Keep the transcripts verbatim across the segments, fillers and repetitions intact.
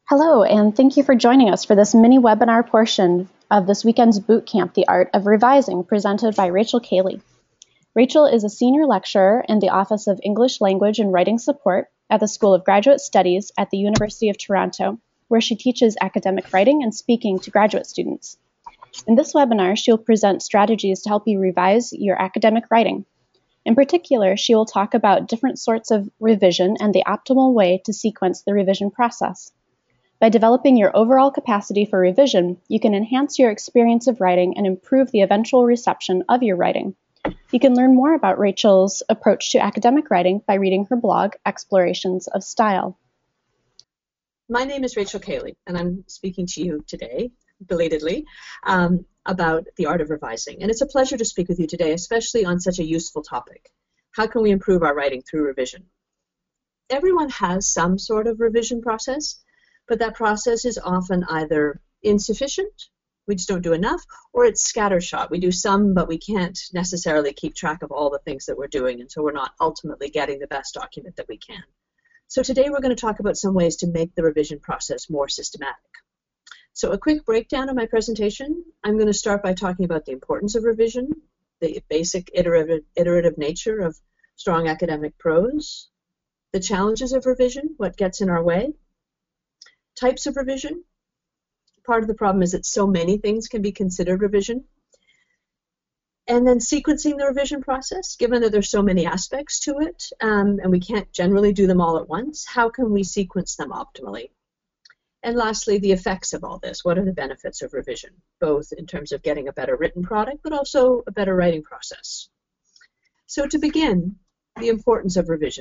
Hello, and thank you for joining us for this mini webinar portion of this weekend's boot camp, The Art of Revising, presented by Rachel Cayley. Rachel is a senior lecturer in the Office of English Language and Writing Support at the School of Graduate Studies at the University of Toronto, where she teaches academic writing and speaking to graduate students. In this webinar, she will present strategies to help you revise your academic writing. In particular, she will talk about different sorts of revision and the optimal way to sequence the revision process. By developing your overall capacity for revision, you can enhance your experience of writing and improve the eventual reception of your writing. You can learn more about Rachel's approach to academic writing by reading her blog, Explorations of Style. My name is Rachel Cayley, and I'm speaking to you today, belatedly, um, about the art of revising. And it's a pleasure to speak with you today, especially on such a useful topic. How can we improve our writing through revision? Everyone has some sort of revision process, but that process is often either insufficient, we just don't do enough, or it's scattershot. We do some, but we can't necessarily keep track of all the things that we're doing, and so we're not ultimately getting the best document that we can. So today we're going to talk about some ways to make the revision process more systematic. So a quick breakdown of my presentation. I'm going to start by talking about the importance of revision, the basic iterative, iterative nature of strong academic prose, the challenges of revision, what gets in our way, types of revision. Part of the problem is that so many things can be considered revision. And then sequencing the revision process, given that there's so many aspects to it, um, and we can't generally do them all at once, how can we sequence them optimally? And lastly, the effects of all this. What are the benefits of revision, both in terms of getting a better written product, but also a better writing process? So to begin, the importance of revision.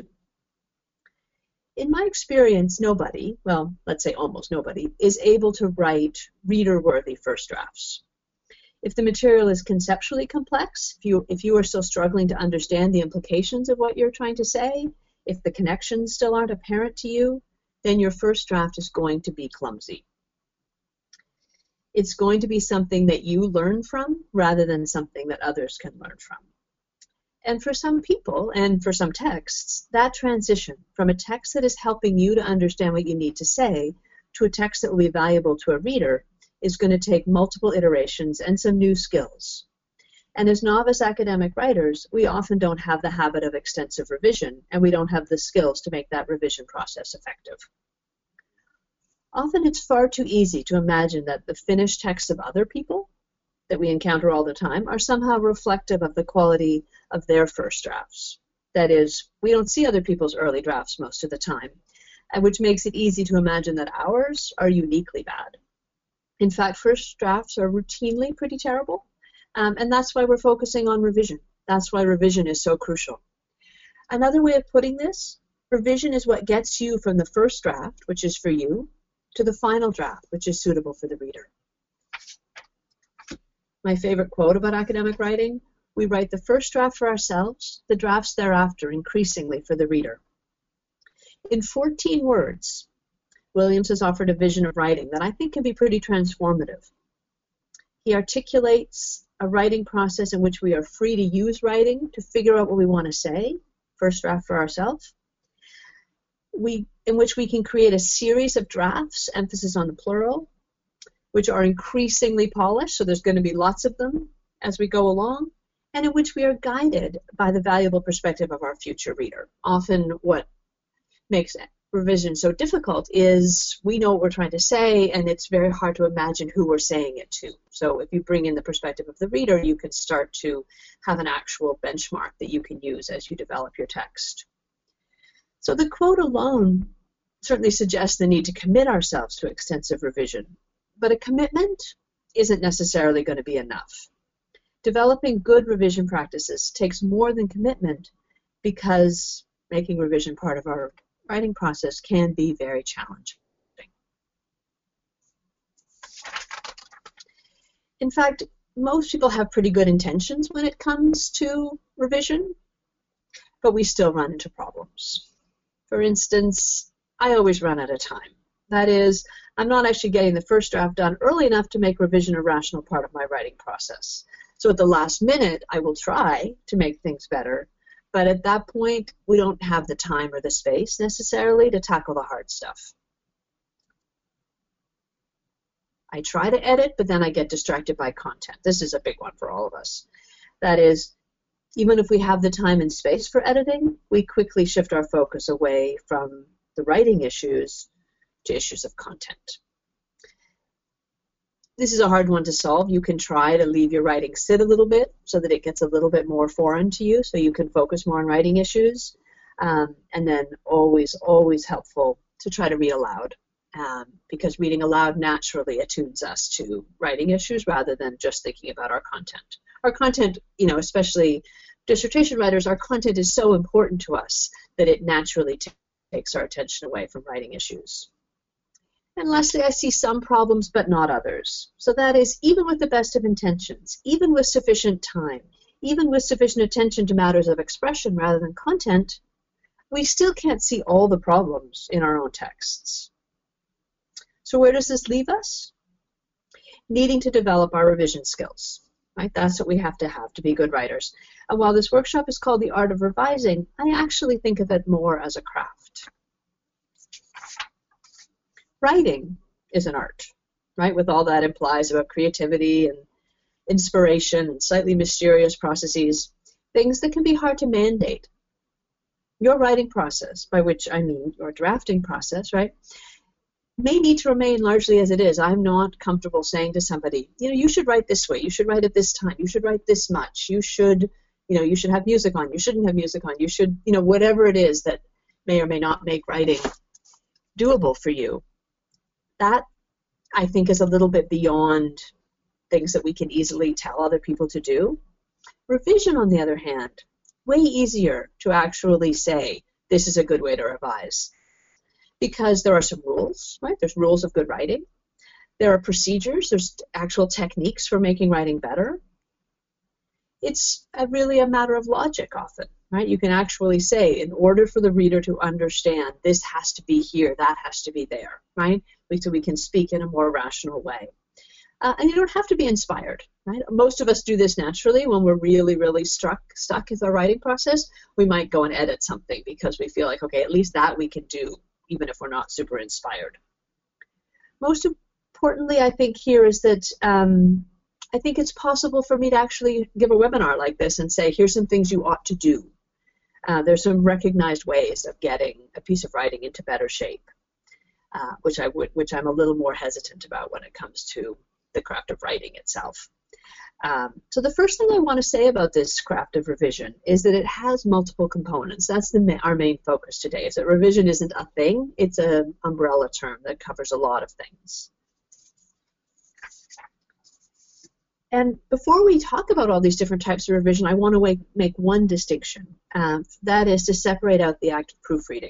In my experience, nobody, well, let's say almost nobody, is able to write reader-worthy first drafts. If the material is conceptually complex, if you, if you are still struggling to understand the implications of what you're trying to say, if the connections still aren't apparent to you, then your first draft is going to be clumsy. It's going to be something that you learn from rather than something that others can learn from. And for some people, and for some texts, that transition from a text that is helping you to understand what you need to say to a text that will be valuable to a reader is going to take multiple iterations and some new skills. And as novice academic writers, we often don't have the habit of extensive revision, and we don't have the skills to make that revision process effective. Often it's far too easy to imagine that the finished texts of other people that we encounter all the time are somehow reflective of the quality of their first drafts. That is, we don't see other people's early drafts most of the time, and which makes it easy to imagine that ours are uniquely bad. In fact, first drafts are routinely pretty terrible, um, and that's why we're focusing on revision. That's why revision is so crucial. Another way of putting this, revision is what gets you from the first draft, which is for you, to the final draft, which is suitable for the reader. My favorite quote about academic writing, we write the first draft for ourselves, the drafts thereafter increasingly for the reader. In fourteen words, Williams has offered a vision of writing that I think can be pretty transformative. He articulates a writing process in which we are free to use writing to figure out what we want to say, first draft for ourselves, we, in which we can create a series of drafts, emphasis on the plural, which are increasingly polished, so there's going to be lots of them as we go along, and in which we are guided by the valuable perspective of our future reader. Often what makes revision so difficult is we know what we're trying to say, and it's very hard to imagine who we're saying it to. So if you bring in the perspective of the reader, you can start to have an actual benchmark that you can use as you develop your text. So the quote alone certainly suggests the need to commit ourselves to extensive revision. But a commitment isn't necessarily going to be enough. Developing good revision practices takes more than commitment because making revision part of our writing process can be very challenging. In fact, most people have pretty good intentions when it comes to revision, but we still run into problems. For instance, I always run out of time. That is, I'm not actually getting the first draft done early enough to make revision a rational part of my writing process. So at the last minute, I will try to make things better, but at that point, we don't have the time or the space necessarily to tackle the hard stuff. I try to edit, but then I get distracted by content. This is a big one for all of us. That is, even if we have the time and space for editing, we quickly shift our focus away from the writing issues to issues of content. This is a hard one to solve. You can try to leave your writing sit a little bit so that it gets a little bit more foreign to you, so you can focus more on writing issues. Um, and then always, always helpful to try to read aloud, um, because reading aloud naturally attunes us to writing issues rather than just thinking about our content. Our content, you know, especially dissertation writers, our content is so important to us that it naturally t- takes our attention away from writing issues. And lastly, I see some problems, but not others. So that is, even with the best of intentions, even with sufficient time, even with sufficient attention to matters of expression rather than content, we still can't see all the problems in our own texts. So where does this leave us? Needing to develop our revision skills, right? That's what we have to have to be good writers. And while this workshop is called The Art of Revising, I actually think of it more as a craft. Writing is an art, right? With all that implies about creativity and inspiration and slightly mysterious processes, things that can be hard to mandate. Your writing process, by which I mean your drafting process, right, may need to remain largely as it is. I'm not comfortable saying to somebody, you know, you should write this way, you should write at this time, you should write this much, you should, you know, you should have music on, you shouldn't have music on, you should, you know, whatever it is that may or may not make writing doable for you. That, I think, is a little bit beyond things that we can easily tell other people to do. Revision, on the other hand, way easier to actually say, this is a good way to revise. Because there are some rules, right? There's rules of good writing. There are procedures. There's actual techniques for making writing better. It's a really a matter of logic often, right? You can actually say, in order for the reader to understand, this has to be here, that has to be there, right? So we can speak in a more rational way. Uh, and you don't have to be inspired, right? Most of us do this naturally. When we're really, really struck, stuck with our writing process, we might go and edit something because we feel like, okay, at least that we can do, even if we're not super inspired. Most importantly, I think here is that um, I think it's possible for me to actually give a webinar like this and say, here's some things you ought to do. Uh, there's some recognized ways of getting a piece of writing into better shape, uh, which I would, which I'm a little more hesitant about when it comes to the craft of writing itself. Um, so the first thing I want to say about this craft of revision is that it has multiple components. That's the, our main focus today, is that revision isn't a thing, it's an umbrella term that covers a lot of things. And before we talk about all these different types of revision, I want to make one distinction. Um, that is to separate out the act of proofreading.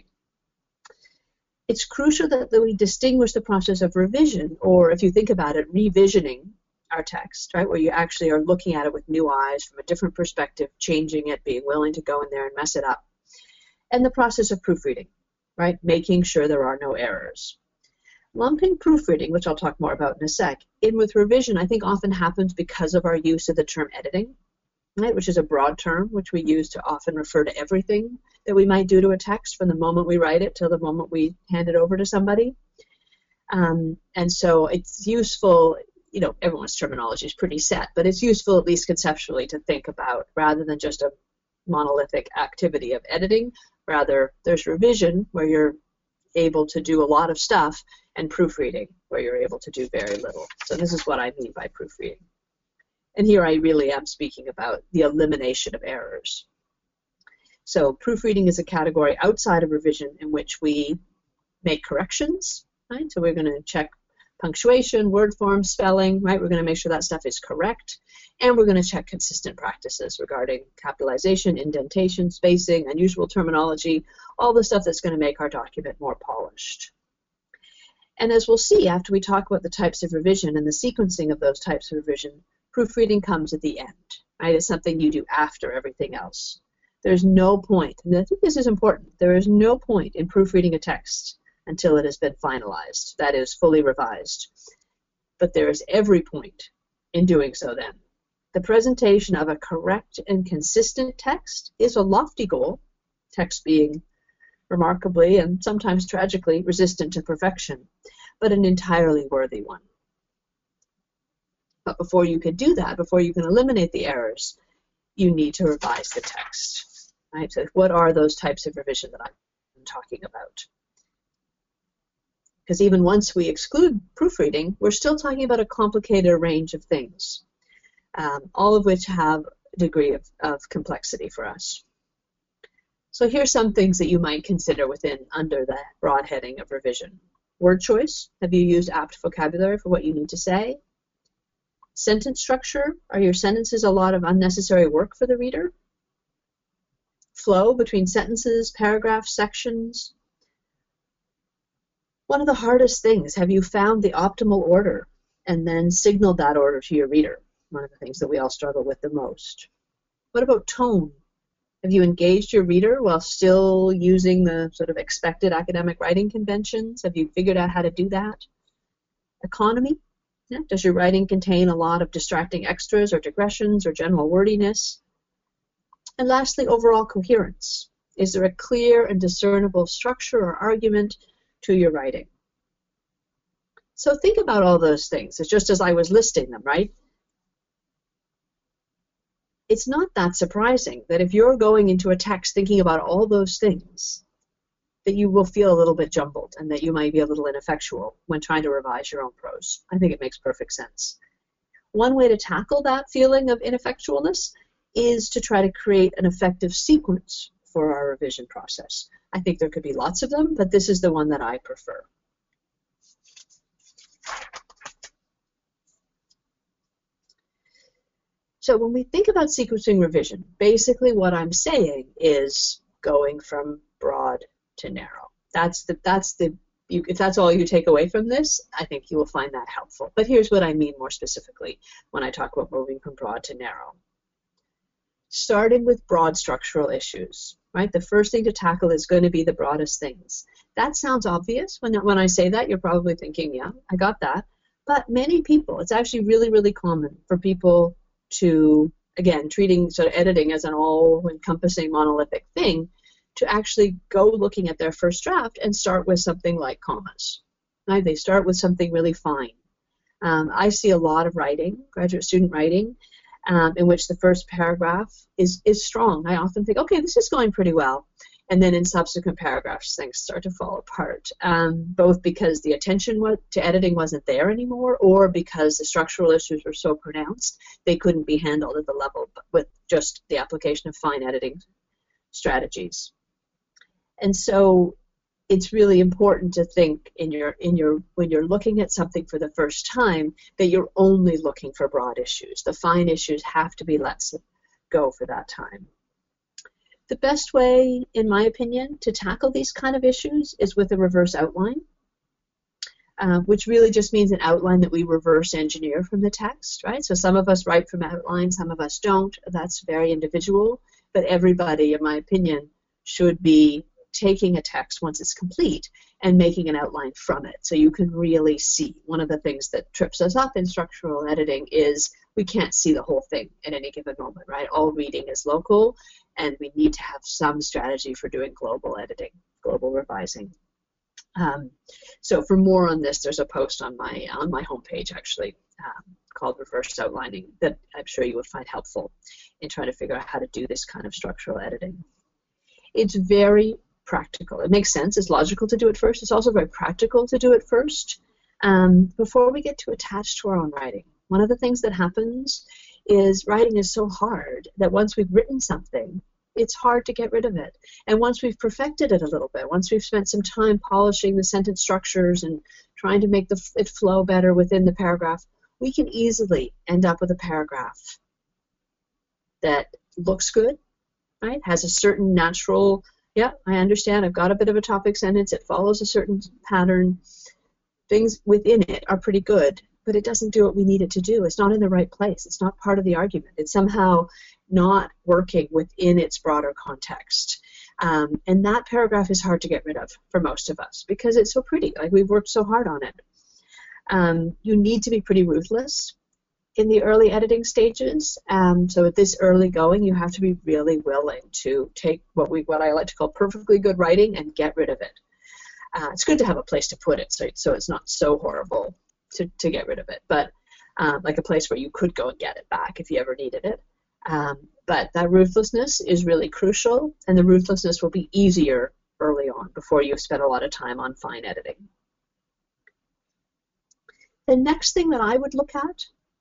It's crucial that, that we distinguish the process of revision, or if you think about it, revisioning our text, right, where you actually are looking at it with new eyes from a different perspective, changing it, being willing to go in there and mess it up, and the process of proofreading, right, making sure there are no errors. Lumping proofreading, which I'll talk more about in a sec, in with revision, I think often happens because of our use of the term editing, right, which is a broad term which we use to often refer to everything that we might do to a text from the moment we write it till the moment we hand it over to somebody. Um, and so it's useful, you know, everyone's terminology is pretty set, but it's useful at least conceptually to think about, rather than just a monolithic activity of editing, rather there's revision where you're able to do a lot of stuff, and proofreading where you're able to do very little. So this is what I mean by proofreading. And here I really am speaking about the elimination of errors. So proofreading is a category outside of revision in which we make corrections, right? So we're going to check punctuation, word form, spelling, right? We're going to make sure that stuff is correct. And we're going to check consistent practices regarding capitalization, indentation, spacing, unusual terminology, all the stuff that's going to make our document more polished. And as we'll see after we talk about the types of revision and the sequencing of those types of revision, proofreading comes at the end, right? It's something you do after everything else. There's no point, and I think this is important, there is no point in proofreading a text until it has been finalized, that is, fully revised. But there is every point in doing so then. The presentation of a correct and consistent text is a lofty goal, text being remarkably and sometimes tragically resistant to perfection, but an entirely worthy one. But before you can do that, before you can eliminate the errors, you need to revise the text. Right? So what are those types of revision that I'm talking about? Because even once we exclude proofreading, we're still talking about a complicated range of things, um, all of which have a degree of, of complexity for us. So here's some things that you might consider within under the broad heading of revision. Word choice. Have you used apt vocabulary for what you need to say? Sentence structure. Are your sentences a lot of unnecessary work for the reader? Flow between sentences, paragraphs, sections. One of the hardest things, have you found the optimal order and then signaled that order to your reader? One of the things that we all struggle with the most. What about tone? Have you engaged your reader while still using the sort of expected academic writing conventions? Have you figured out how to do that? Economy? Yeah. Does your writing contain a lot of distracting extras or digressions or general wordiness? And lastly, overall coherence. Is there a clear and discernible structure or argument to your writing? So think about all those things. It's just as I was listing them, right? It's not that surprising that if you're going into a text thinking about all those things, that you will feel a little bit jumbled and that you might be a little ineffectual when trying to revise your own prose. I think it makes perfect sense. One way to tackle that feeling of ineffectualness is to try to create an effective sequence for our revision process. I think there could be lots of them, but this is the one that I prefer. So when we think about sequencing revision, basically what I'm saying is going from broad to narrow. That's the, that's the, you, if that's all you take away from this, I think you will find that helpful. But here's what I mean more specifically when I talk about moving from broad to narrow. Starting with broad structural issues, right? The first thing to tackle is going to be the broadest things. That sounds obvious. When, when I say that, you're probably thinking, yeah, I got that. But many people, it's actually really, really common for people to, again, treating sort of editing as an all-encompassing monolithic thing, to actually go looking at their first draft and start with something like commas. Right? They start with something really fine. Um, I see a lot of writing, graduate student writing, um, in which the first paragraph is, is strong. I often think, okay, this is going pretty well. And then in subsequent paragraphs, things start to fall apart, um, both because the attention to editing wasn't there anymore, or because the structural issues were so pronounced they couldn't be handled at the level with just the application of fine editing strategies. And so it's really important to think in your in your when you're looking at something for the first time that you're only looking for broad issues. The fine issues have to be let go for that time. The best way, in my opinion, to tackle these kind of issues is with a reverse outline, uh, which really just means an outline that we reverse engineer from the text, right? So some of us write from outline, some of us don't. That's very individual, but everybody, in my opinion, should be taking a text once it's complete and making an outline from it so you can really see. One of the things that trips us up in structural editing is we can't see the whole thing at any given moment, right? All reading is local, and we need to have some strategy for doing global editing, global revising. Um, so for more on this, there's a post on my on my homepage actually um, called Reverse Outlining that I'm sure you would find helpful in trying to figure out how to do this kind of structural editing. It's very practical. It makes sense. It's logical to do it first. It's also very practical to do it first um, before we get too attached to our own writing. One of the things that happens is writing is so hard that once we've written something, it's hard to get rid of it. And once we've perfected it a little bit, once we've spent some time polishing the sentence structures and trying to make the, it flow better within the paragraph, we can easily end up with a paragraph that looks good, right? Has a certain natural, yeah, I understand, I've got a bit of a topic sentence, it follows a certain pattern. Things within it are pretty good, but it doesn't do what we need it to do. It's not in the right place. It's not part of the argument. It's somehow not working within its broader context. Um, and that paragraph is hard to get rid of for most of us because it's so pretty. Like, we've worked so hard on it. Um, you need to be pretty ruthless in the early editing stages. Um, so at this early going, you have to be really willing to take what we what I like to call perfectly good writing and get rid of it. Uh, it's good to have a place to put it, so, so it's not so horrible to, to get rid of it. But um, like a place where you could go and get it back if you ever needed it. Um, but that ruthlessness is really crucial, and the ruthlessness will be easier early on before you spend a lot of time on fine editing. The next thing that I would look at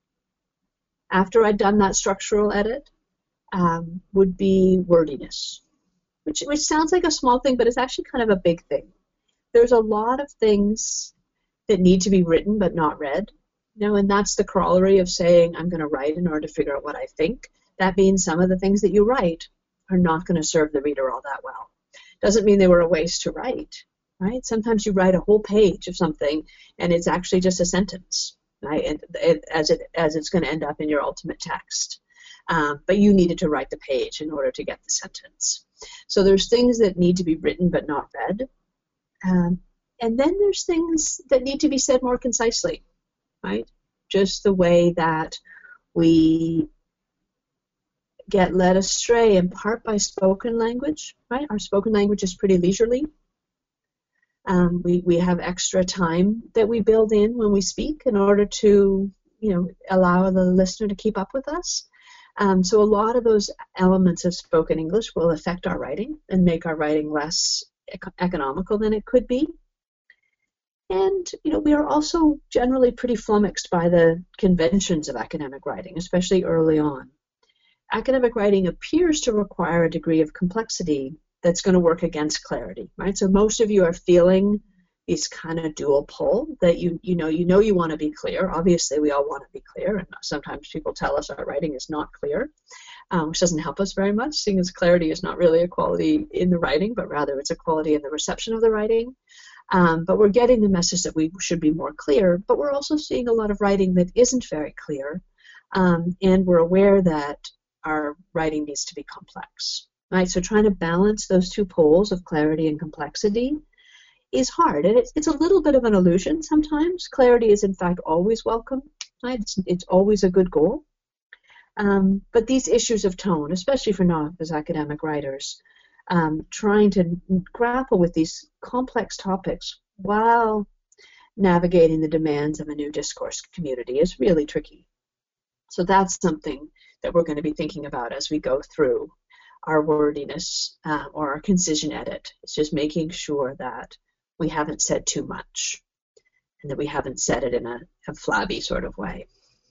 after I'd done that structural edit um, would be wordiness, which, which sounds like a small thing, but it's actually kind of a big thing. There's a lot of things that need to be written but not read, you know, and that's the corollary of saying I'm going to write in order to figure out what I think. That means some of the things that you write are not going to serve the reader all that well. Doesn't mean they were a waste to write, right? Sometimes you write a whole page of something and it's actually just a sentence, right? And it, as it as it's going to end up in your ultimate text. Um, but you needed to write the page in order to get the sentence. So there's things that need to be written but not read. Um, and then there's things that need to be said more concisely, right? Just the way that we get led astray in part by spoken language, right? Our spoken language is pretty leisurely. Um, we, we have extra time that we build in when we speak in order to, you know, allow the listener to keep up with us. Um, so a lot of those elements of spoken English will affect our writing and make our writing less ec- economical than it could be. And, you know, we are also generally pretty flummoxed by the conventions of academic writing, especially early on. Academic writing appears to require a degree of complexity that's going to work against clarity, right? So most of you are feeling these kind of dual pull that you you know you know you want to be clear. Obviously, we all want to be clear, and sometimes people tell us our writing is not clear, um, which doesn't help us very much, seeing as clarity is not really a quality in the writing, but rather it's a quality in the reception of the writing. Um, but we're getting the message that we should be more clear, but we're also seeing a lot of writing that isn't very clear, um, and we're aware that our writing needs to be complex, right? So trying to balance those two poles of clarity and complexity is hard, and it's, it's a little bit of an illusion sometimes. Clarity is in fact always welcome, right? It's, it's always a good goal. Um, but these issues of tone, especially for novice academic writers, um, trying to grapple with these complex topics while navigating the demands of a new discourse community is really tricky. So that's something that we're going to be thinking about as we go through our wordiness uh, or our concision edit. It's just making sure that we haven't said too much and that we haven't said it in a, a flabby sort of way.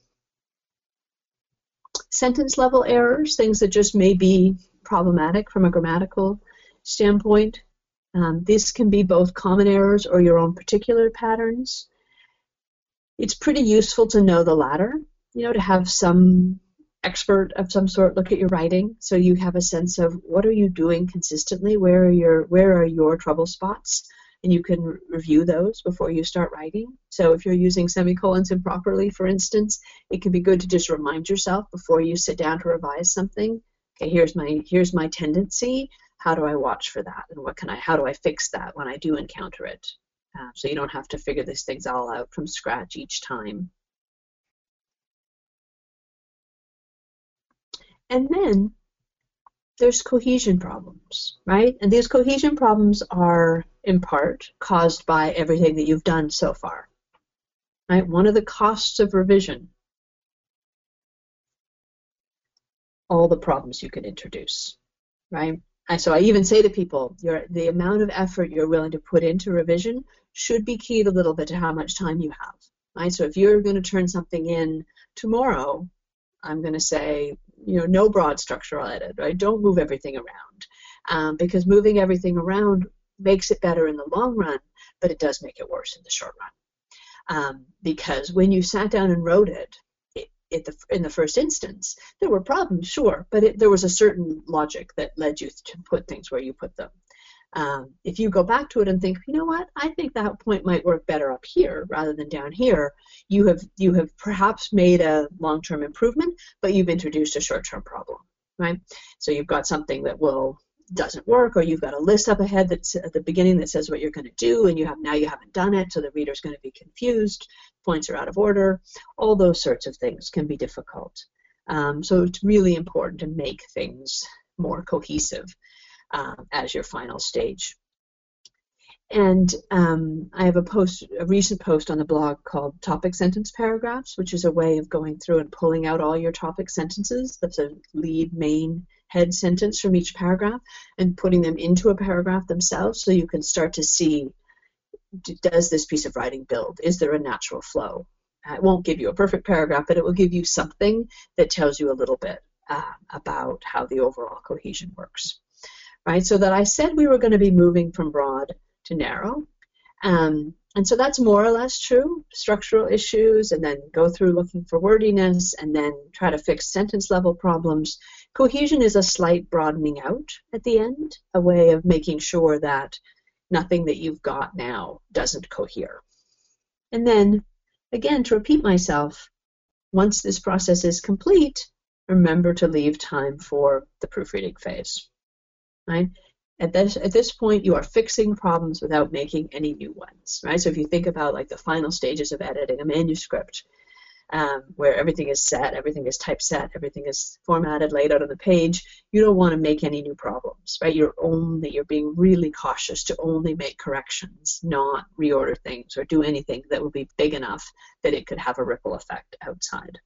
Sentence level errors, things that just may be problematic from a grammatical standpoint. Um, these can be both common errors or your own particular patterns. It's pretty useful to know the latter, you know, to have some expert of some sort look at your writing so you have a sense of what are you doing consistently, where are your where are your trouble spots, and you can re- review those before you start writing. So if you're using semicolons improperly, for instance, it can be good to just remind yourself before you sit down to revise something, okay, here's my here's my tendency, how do I watch for that, and what can I how do I fix that when I do encounter it, uh, so you don't have to figure these things all out from scratch each time. And then there's cohesion problems, right? And these cohesion problems are in part caused by everything that you've done so far, right? One of the costs of revision, all the problems you can introduce, right? And so I even say to people, your, the amount of effort you're willing to put into revision should be keyed a little bit to how much time you have, right? So if you're going to turn something in tomorrow, I'm going to say, you know, no broad structural edit, right? Don't move everything around, um, because moving everything around makes it better in the long run, but it does make it worse in the short run. Um, because when you sat down and wrote it, it, it the, in the first instance, there were problems, sure, but it, there was a certain logic that led you to put things where you put them. Um, if you go back to it and think, you know what, I think that point might work better up here rather than down here, you have you have perhaps made a long-term improvement, but you've introduced a short-term problem, right? So you've got something that will doesn't work, or you've got a list up ahead that's at the beginning that says what you're going to do, and you have now you haven't done it, so the reader's going to be confused, points are out of order. All those sorts of things can be difficult. Um, so it's really important to make things more cohesive Um, as your final stage. And um, I have a post, a recent post on the blog called Topic Sentence Paragraphs, which is a way of going through and pulling out all your topic sentences. That's a lead, main, head sentence from each paragraph and putting them into a paragraph themselves so you can start to see, does this piece of writing build? Is there a natural flow? Uh, it won't give you a perfect paragraph, but it will give you something that tells you a little bit uh, about how the overall cohesion works. Right? So that I said we were going to be moving from broad to narrow. Um, and so that's more or less true, structural issues, and then go through looking for wordiness, and then try to fix sentence level problems. Cohesion is a slight broadening out at the end, a way of making sure that nothing that you've got now doesn't cohere. And then, again, to repeat myself, once this process is complete, remember to leave time for the proofreading phase. Right? At this, at this point, you are fixing problems without making any new ones, right? So if you think about like the final stages of editing a manuscript, um, where everything is set, everything is typeset, everything is formatted, laid out on the page, you don't want to make any new problems, right? You're only, you're being really cautious to only make corrections, not reorder things or do anything that would be big enough that it could have a ripple effect outside.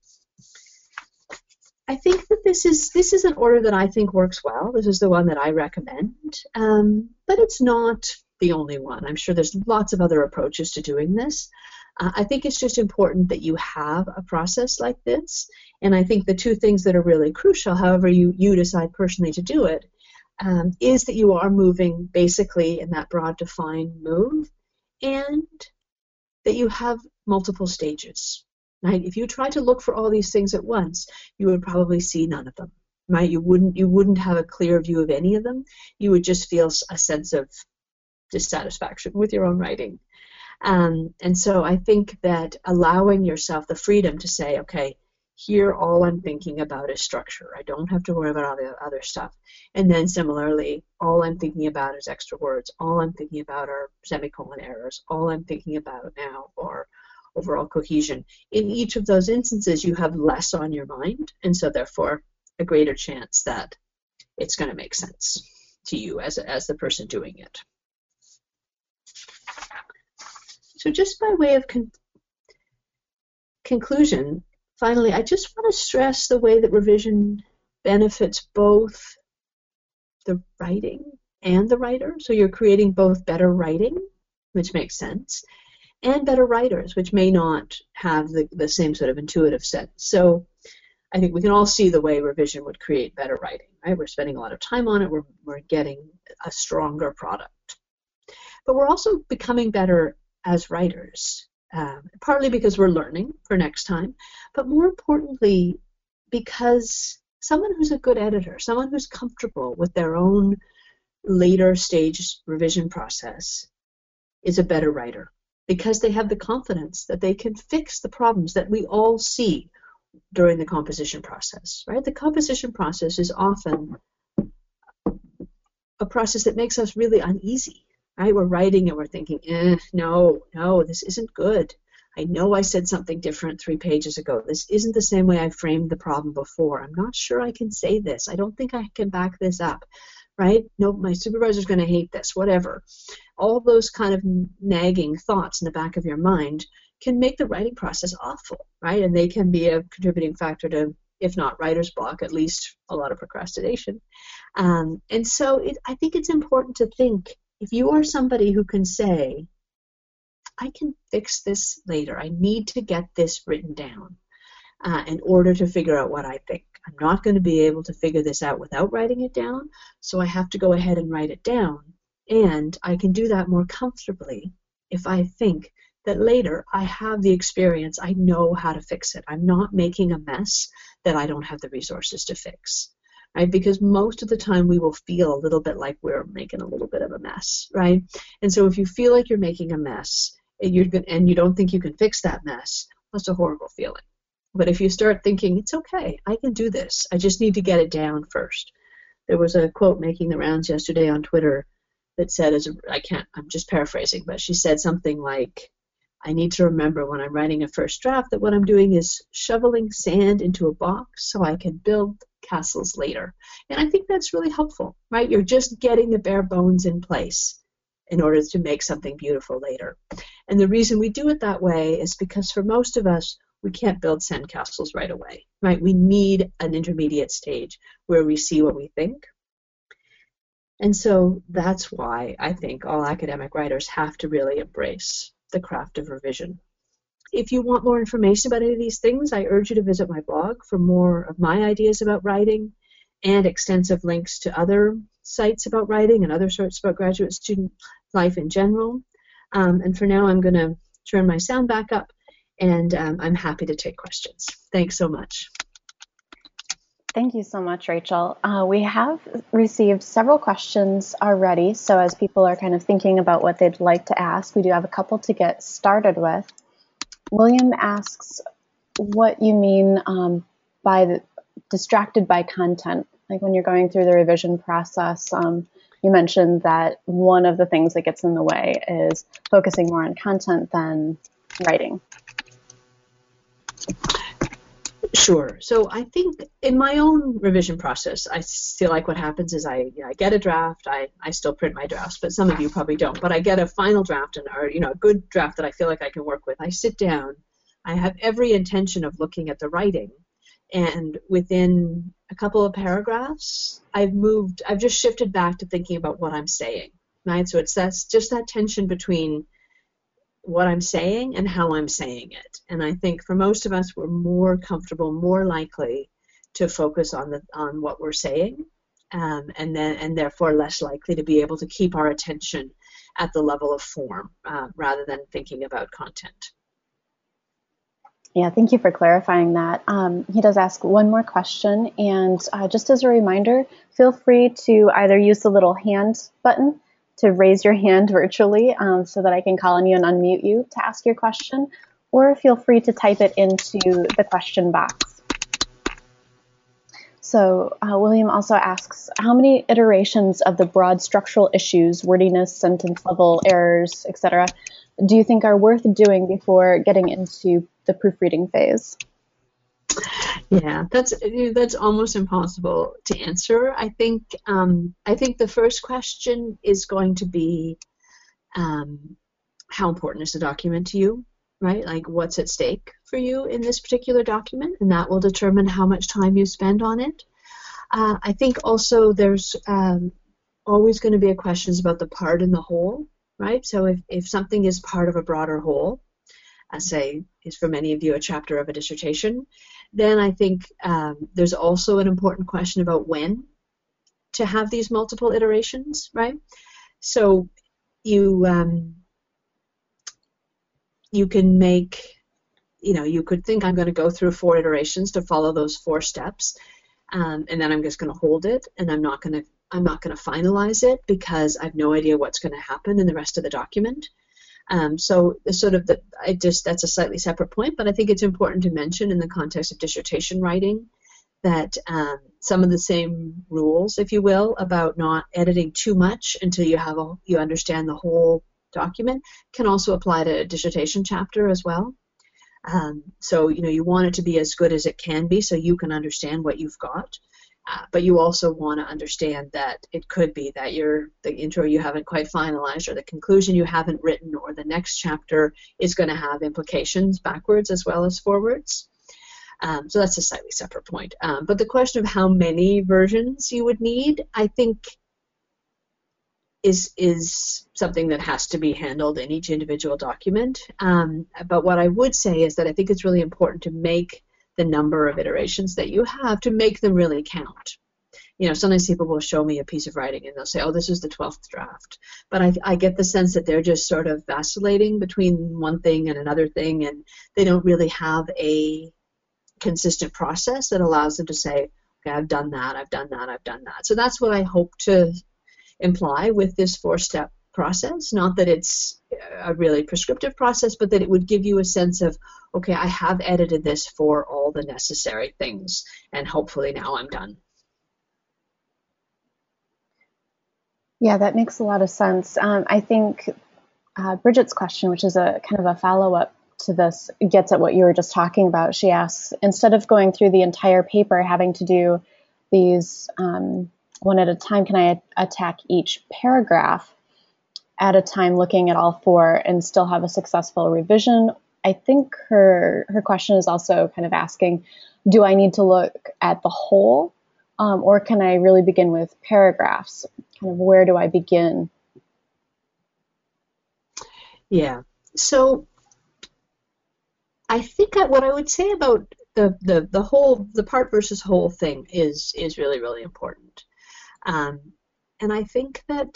I think that this is this is an order that I think works well. This is the one that I recommend, um, but it's not the only one. I'm sure there's lots of other approaches to doing this. Uh, I think it's just important that you have a process like this, and I think the two things that are really crucial, however you, you decide personally to do it, um, is that you are moving basically in that broad defined move, and that you have multiple stages. Right? If you try to look for all these things at once, you would probably see none of them. Right? You wouldn't you wouldn't have a clear view of any of them. You would just feel a sense of dissatisfaction with your own writing. Um, and so I think that allowing yourself the freedom to say, okay, here all I'm thinking about is structure. I don't have to worry about all the other stuff. And then similarly, all I'm thinking about is extra words. All I'm thinking about are semicolon errors. All I'm thinking about now are overall cohesion. In each of those instances, you have less on your mind, and so therefore a greater chance that it's going to make sense to you as, a, as the person doing it. So just by way of con conclusion, finally, I just want to stress the way that revision benefits both the writing and the writer. So you're creating both better writing, which makes sense, and better writers, which may not have the, the same sort of intuitive sense. So I think we can all see the way revision would create better writing, right? We're spending a lot of time on it. We're, we're getting a stronger product. But we're also becoming better as writers, um, partly because we're learning for next time, but more importantly, because someone who's a good editor, someone who's comfortable with their own later stage revision process is a better writer, because they have the confidence that they can fix the problems that we all see during the composition process, right? The composition process is often a process that makes us really uneasy, right? We're writing and we're thinking, eh, no, no, this isn't good. I know I said something different three pages ago. This isn't the same way I framed the problem before. I'm not sure I can say this. I don't think I can back this up, right? No, my supervisor's going to hate this, whatever. All those kind of nagging thoughts in the back of your mind can make the writing process awful, right? And they can be a contributing factor to, if not writer's block, at least a lot of procrastination. Um, and so it, I think it's important to think, if you are somebody who can say, I can fix this later, I need to get this written down uh, in order to figure out what I think. I'm not going to be able to figure this out without writing it down, so I have to go ahead and write it down. And I can do that more comfortably if I think that later I have the experience, I know how to fix it. I'm not making a mess that I don't have the resources to fix, right? Because most of the time we will feel a little bit like we're making a little bit of a mess, right? And so if you feel like you're making a mess and, you're, and you don't think you can fix that mess, that's a horrible feeling. But if you start thinking, it's okay, I can do this, I just need to get it down first. There was a quote making the rounds yesterday on Twitter that said, as a, I can't, I'm just paraphrasing, but she said something like, I need to remember when I'm writing a first draft that what I'm doing is shoveling sand into a box so I can build castles later. And I think that's really helpful, right? You're just getting the bare bones in place. in order to make something beautiful later. And the reason we do it that way is because for most of us, we can't build sandcastles right away, right? We need an intermediate stage where we see what we think. And so that's why I think all academic writers have to really embrace the craft of revision. If you want more information about any of these things, I urge you to visit my blog for more of my ideas about writing and extensive links to other sites about writing and other sorts about graduate student life in general. Um, and for now, I'm going to turn my sound back up, and um, I'm happy to take questions. Thanks so much. Thank you so much, Rachel. Uh, we have received several questions already, so as people are kind of thinking about what they'd like to ask, we do have a couple to get started with. William asks what you mean um, by the, distracted by content. Like when you're going through the revision process, um, you mentioned that one of the things that gets in the way is focusing more on content than writing. Sure. So I think in my own revision process, I feel like what happens is I, you know, I get a draft. I, I still print my drafts, but some of you probably don't. But I get a final draft and, or, you know, a good draft that I feel like I can work with. I sit down. I have every intention of looking at the writing. And within a couple of paragraphs, I've moved, I've just shifted back to thinking about what I'm saying, right? So it's that's just that tension between what I'm saying and how I'm saying it. And I think for most of us, we're more comfortable, more likely to focus on the on what we're saying, um, and then and therefore less likely to be able to keep our attention at the level of form uh, rather than thinking about content. Yeah, thank you for clarifying that. Um, he does ask one more question, and uh, just as a reminder, feel free to either use the little hand button to raise your hand virtually um, so that I can call on you and unmute you to ask your question, or feel free to type it into the question box. So uh, William also asks, how many iterations of the broad structural issues, wordiness, sentence level errors, et cetera, do you think are worth doing before getting into the proofreading phase? Yeah, that's that's almost impossible to answer. I think um, I think the first question is going to be um, how important is the document to you, right? Like what's at stake for you in this particular document, and that will determine how much time you spend on it. Uh, I think also there's um, always going to be a questions about the part and the whole, right? So if, if something is part of a broader whole, I say is for many of you a chapter of a dissertation, then I think um, there's also an important question about when to have these multiple iterations, right? So you um, you can make, you know, you could think I'm going to go through four iterations to follow those four steps, um, and then I'm just going to hold it, and I'm not going to I'm not going to finalize it because I have no idea what's going to happen in the rest of the document. Um, so the sort of the, I just, that's a slightly separate point, but I think it's important to mention in the context of dissertation writing that um, some of the same rules, if you will, about not editing too much until you have a, you understand the whole document can also apply to a dissertation chapter as well. Um, so, you know, you want it to be as good as it can be so you can understand what you've got. Uh, but you also want to understand that it could be that you're, the intro you haven't quite finalized, or the conclusion you haven't written, or the next chapter is going to have implications backwards as well as forwards. Um, so that's a slightly separate point. Um, but the question of how many versions you would need, I think, is is something that has to be handled in each individual document. Um, but what I would say is that I think it's really important to make the number of iterations that you have to make them really count. You know, sometimes people will show me a piece of writing and they'll say, oh, this is the twelfth draft. But I, I get the sense that they're just sort of vacillating between one thing and another thing, and they don't really have a consistent process that allows them to say, okay, I've done that, I've done that, I've done that. So that's what I hope to imply with this four-step process. Not that it's a really prescriptive process, but that it would give you a sense of, okay, I have edited this for all the necessary things, and hopefully now I'm done. Yeah, that makes a lot of sense. Um, I think uh, Bridget's question, which is a kind of a follow-up to this, gets at what you were just talking about. She asks, instead of going through the entire paper, having to do these um, one at a time, can I attack each paragraph at a time looking at all four and still have a successful revision? I think her her question is also kind of asking, do I need to look at the whole, um, or can I really begin with paragraphs? Kind of where do I begin? Yeah. So I think that what I would say about the, the, the whole, the part versus whole thing is, is really, really important. Um, and I think that,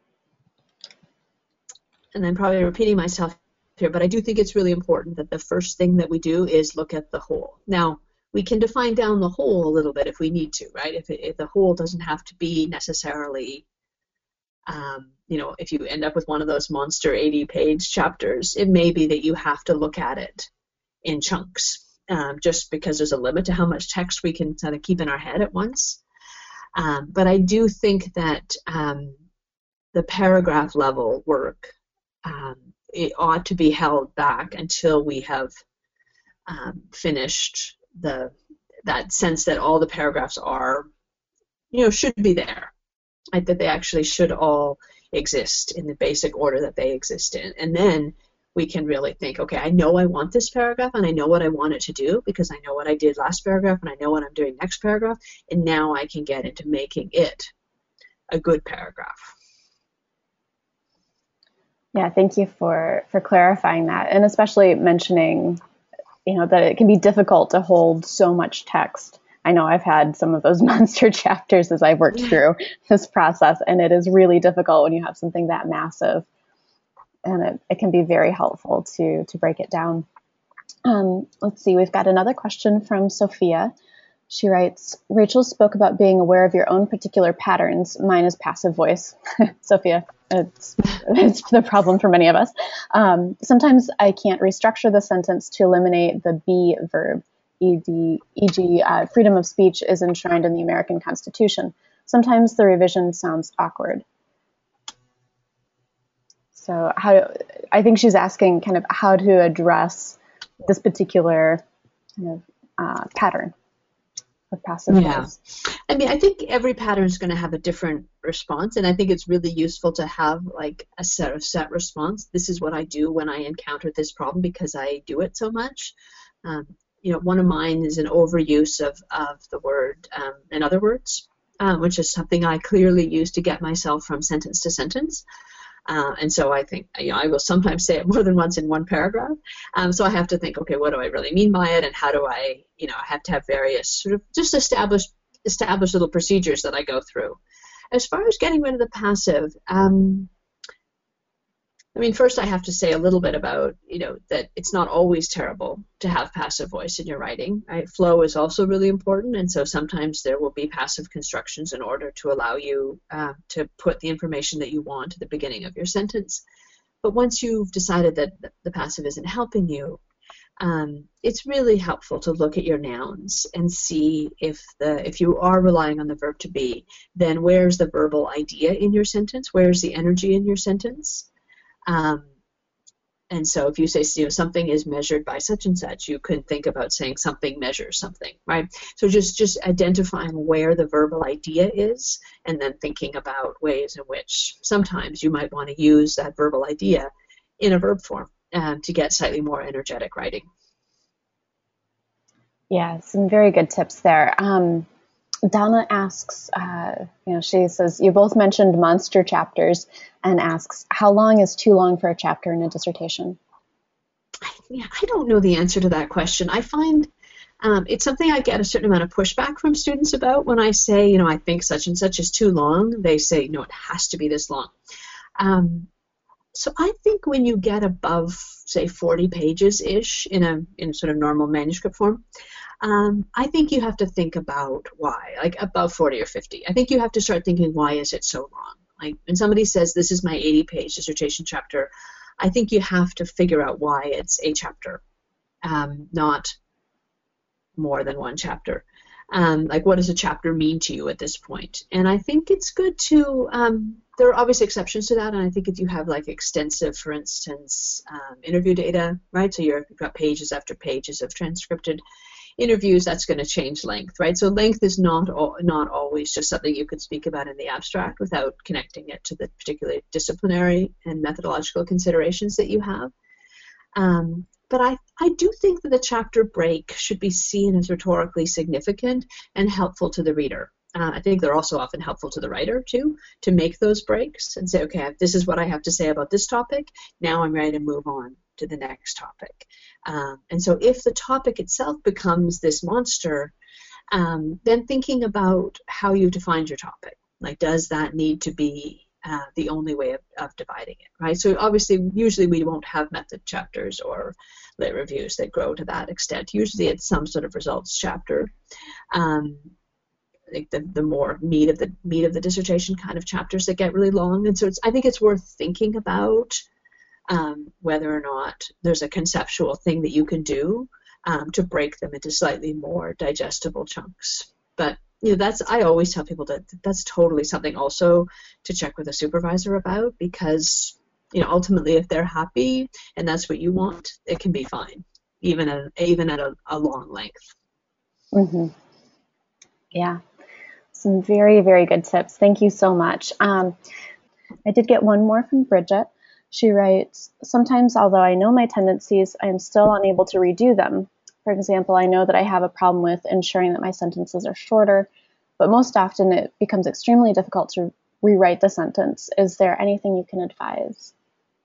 and I'm probably repeating myself here, but I do think it's really important that the first thing that we do is look at the whole. Now, we can define down the whole a little bit if we need to, right? If, it, if the whole doesn't have to be necessarily, um, you know, if you end up with one of those monster eighty page chapters, it may be that you have to look at it in chunks, um, just because there's a limit to how much text we can kind of keep in our head at once. Um, but I do think that um, the paragraph level work, um, it ought to be held back until we have um, finished the that sense that all the paragraphs are, you know, should be there, right? That they actually should all exist in the basic order that they exist in. And then we can really think, okay, I know I want this paragraph and I know what I want it to do because I know what I did last paragraph and I know what I'm doing next paragraph, and now I can get into making it a good paragraph. Yeah, thank you for, for clarifying that, and especially mentioning, you know, that it can be difficult to hold so much text. I know I've had some of those monster chapters as I've worked through this process, and it is really difficult when you have something that massive. And it, it can be very helpful to to break it down. Um, let's see, we've got another question from Sophia. She writes, Rachel spoke about being aware of your own particular patterns. Mine is passive voice. Sophia, it's, it's the problem for many of us. Um, sometimes I can't restructure the sentence to eliminate the be verb. for example, uh, freedom of speech is enshrined in the American Constitution. Sometimes the revision sounds awkward. So how, I think she's asking kind of how to address this particular kind of uh, pattern of passive yeah. voice. I mean, I think every pattern is going to have a different response, and I think it's really useful to have like a set of set response. This is what I do when I encounter this problem because I do it so much. Um, you know, one of mine is an overuse of, of the word um, in other words, um, which is something I clearly use to get myself from sentence to sentence. Uh, and so I think, you know, I will sometimes say it more than once in one paragraph. Um, so I have to think, okay, what do I really mean by it? And how do I, you know, I have to have various sort of just established, established little procedures that I go through. As far as getting rid of the passive, um, I mean, first I have to say a little bit about, you know, that it's not always terrible to have passive voice in your writing, right? Flow is also really important, and so sometimes there will be passive constructions in order to allow you uh, to put the information that you want at the beginning of your sentence. But once you've decided that the passive isn't helping you, um, it's really helpful to look at your nouns and see if the if you are relying on the verb to be, then where's the verbal idea in your sentence? Where's the energy in your sentence? Um, and so if you say, you know, something is measured by such and such, you can think about saying something measures something, right? So just, just identifying where the verbal idea is and then thinking about ways in which sometimes you might want to use that verbal idea in a verb form um, to get slightly more energetic writing. Yeah, some very good tips there. Um, Donna asks, uh, you know, she says, you both mentioned monster chapters, and asks, how long is too long for a chapter in a dissertation? Yeah, I don't know the answer to that question. I find um, it's something I get a certain amount of pushback from students about when I say, you know, I think such and such is too long. They say, no, it has to be this long. Um, so I think when you get above, say, forty pages-ish in a in sort of normal manuscript form, Um, I think you have to think about why, like above forty or fifty. I think you have to start thinking, why is it so long? Like when somebody says, this is my eighty page dissertation chapter, I think you have to figure out why it's a chapter, um, not more than one chapter. Um, like what does a chapter mean to you at this point? And I think it's good to, um, there are obviously exceptions to that, and I think if you have like extensive, for instance, um, interview data, right, so you're, you've got pages after pages of transcripted interviews, that's going to change length, right? So length is not al- not always just something you could speak about in the abstract without connecting it to the particular disciplinary and methodological considerations that you have. Um, but I, I do think that the chapter break should be seen as rhetorically significant and helpful to the reader. Uh, I think they're also often helpful to the writer, too, to make those breaks and say, okay, this is what I have to say about this topic. Now I'm ready to move on to the next topic. Um, and so if the topic itself becomes this monster, um, then thinking about how you defined your topic. Like, does that need to be uh, the only way of, of dividing it, right? So obviously, usually we won't have method chapters or lit reviews that grow to that extent. Usually it's some sort of results chapter. Um, like the, the more meat of the meat of the dissertation kind of chapters that get really long. And so it's, I think it's worth thinking about um, whether or not there's a conceptual thing that you can do um, to break them into slightly more digestible chunks. But you know, that's, I always tell people that that's totally something also to check with a supervisor about, because you know, ultimately if they're happy and that's what you want, it can be fine, even at even at a, a long length. Mm-hmm. Yeah. Some very, very good tips. Thank you so much. Um, I did get one more from Bridget. She writes, sometimes, although I know my tendencies, I am still unable to redo them. For example, I know that I have a problem with ensuring that my sentences are shorter, but most often it becomes extremely difficult to rewrite the sentence. Is there anything you can advise?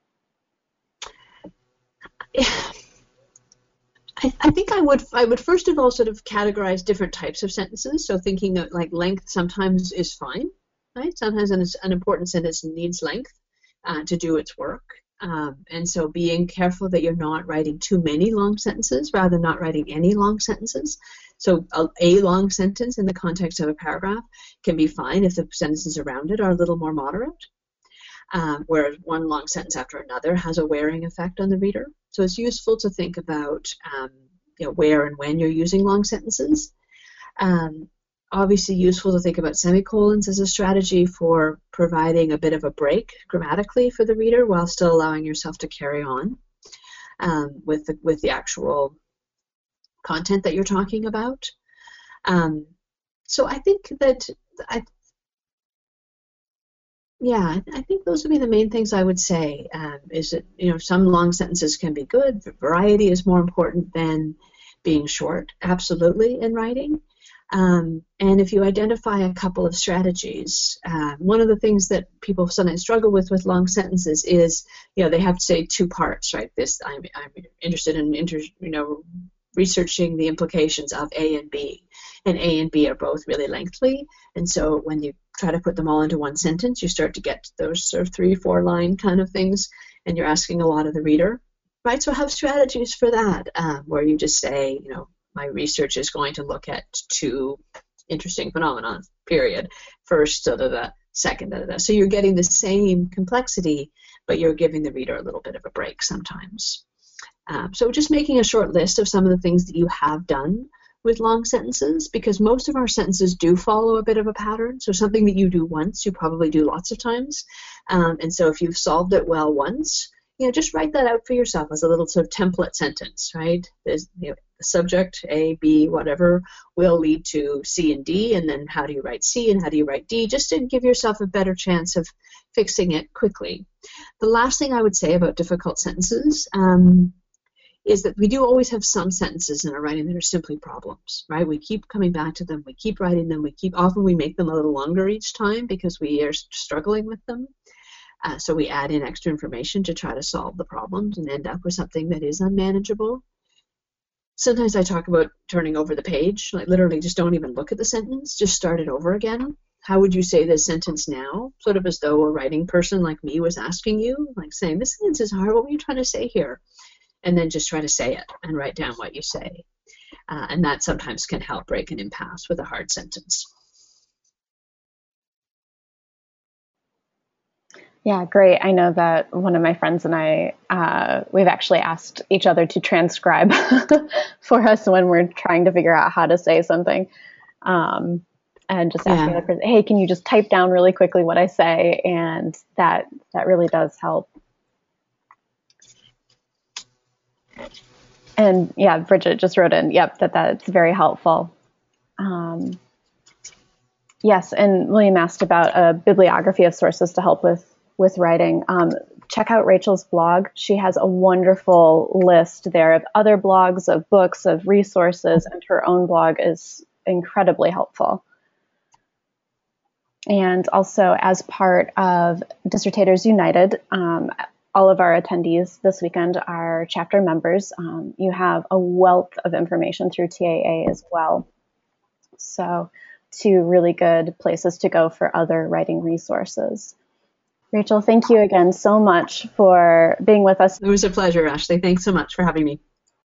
I, I think I would I would first of all sort of categorize different types of sentences. So thinking that like length sometimes is fine, right? Sometimes an, an important sentence needs length uh, to do its work. Um, and so being careful that you're not writing too many long sentences rather than not writing any long sentences. So a, a long sentence in the context of a paragraph can be fine if the sentences around it are a little more moderate. Um, whereas one long sentence after another has a wearing effect on the reader. So it's useful to think about um, you know, where and when you're using long sentences. Um, obviously useful to think about semicolons as a strategy for providing a bit of a break grammatically for the reader while still allowing yourself to carry on um, with, the, with the actual content that you're talking about. Um, so I think that I Yeah, I think those would be the main things I would say. Um, is that, you know, some long sentences can be good. Variety is more important than being short, absolutely, in writing. Um, and if you identify a couple of strategies, uh, one of the things that people sometimes struggle with with long sentences is, you know, they have to say two parts, right? This, I'm, I'm interested in, inter, you know, researching the implications of A and B. And A and B are both really lengthy. And so when you try to put them all into one sentence, you start to get those sort of three, four line kind of things, and you're asking a lot of the reader, right? So have strategies for that, um, where you just say, you know, my research is going to look at two interesting phenomena, period. First, da da da, second, da da da. So you're getting the same complexity, but you're giving the reader a little bit of a break sometimes. Um, so just making a short list of some of the things that you have done with long sentences, because most of our sentences do follow a bit of a pattern. So something that you do once, you probably do lots of times. Um, and so if you've solved it well once, you know, just write that out for yourself as a little sort of template sentence, right? There's, you know, the subject, A, B, whatever, will lead to C and D, and then how do you write C and how do you write D, just to give yourself a better chance of fixing it quickly. The last thing I would say about difficult sentences, um, is that we do always have some sentences in our writing that are simply problems, right? We keep coming back to them, we keep writing them, we keep, often we make them a little longer each time because we are struggling with them. Uh, so we add in extra information to try to solve the problems and end up with something that is unmanageable. Sometimes I talk about turning over the page, like literally just don't even look at the sentence, just start it over again. How would you say this sentence now? Sort of as though a writing person like me was asking you, like saying, this sentence is hard, what were you trying to say here? And then just try to say it and write down what you say. Uh, and that sometimes can help break an impasse with a hard sentence. Yeah, great. I know that one of my friends and I, uh, we've actually asked each other to transcribe for us when we're trying to figure out how to say something. Um, and just asking yeah. the person, hey, can you just type down really quickly what I say? And that that really does help. And yeah, Bridget just wrote in, yep, that that's very helpful. Um, yes, and William asked about a bibliography of sources to help with, with writing. Um, check out Rachel's blog. She has a wonderful list there of other blogs, of books, of resources, and her own blog is incredibly helpful. And also, as part of Dissertators United, um, all of our attendees this weekend are chapter members. Um, you have a wealth of information through T A A as well. So two really good places to go for other writing resources. Rachel, thank you again so much for being with us. It was a pleasure, Ashley. Thanks so much for having me.